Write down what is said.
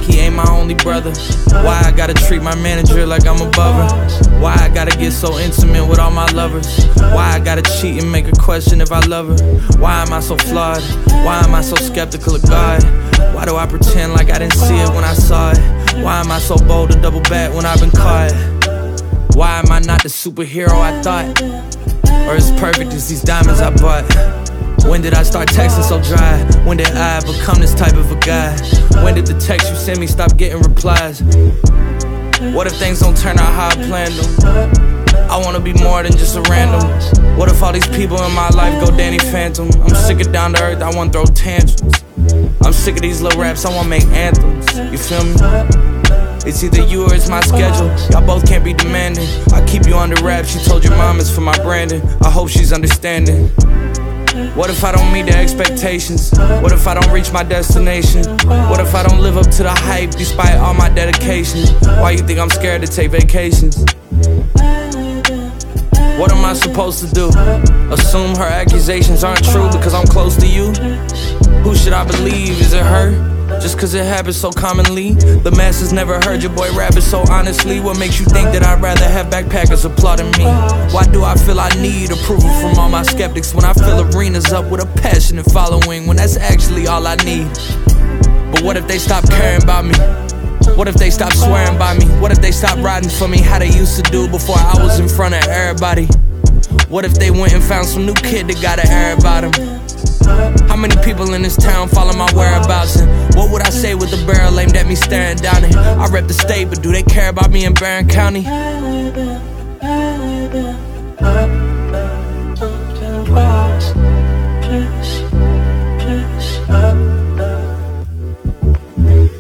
like he ain't my only brother? Why I gotta treat my manager like I'm above her? Why I gotta get so intimate with all my lovers? Why I gotta cheat and make her question if I love her? Why am I so flawed? Why am I so skeptical of God? Why do I pretend like I didn't see it when I saw it? Why am I so bold to double back when I've been caught? Why am I not the superhero I thought? Or as perfect as these diamonds I bought? When did I start texting so dry? When did I become this type of a guy? When did the text you send me stop getting replies? What if things don't turn out how I planned them? I wanna be more than just a random. What if all these people in my life go Danny Phantom? I'm sick of down to earth, I wanna throw tantrums. I'm sick of these little raps, I wanna make anthems. You feel me? It's either you or it's my schedule. Y'all both can't be demanding. I keep you under wraps, she told your mom it's for my branding. I hope she's understanding. What if I don't meet the expectations? What if I don't reach my destination? What if I don't live up to the hype despite all my dedication? Why you think I'm scared to take vacations? What am I supposed to do? Assume her accusations aren't true because I'm close to you? Who should I believe? Is it her? Just cause it happens so commonly. The masses never heard your boy rap it so honestly. What makes you think that I'd rather have backpackers applauding me? Why do I feel I need approval from all my skeptics when I fill arenas up with a passionate following, when that's actually all I need? But what if they stop caring about me? What if they stop swearing by me? What if they stop riding for me how they used to do before I was in front of everybody? What if they went and found some new kid that got an air about him? How many people in this town follow my whereabouts? And what would I say with the barrel aimed at me staring down it? I rep the state, but do they care about me in Barron County?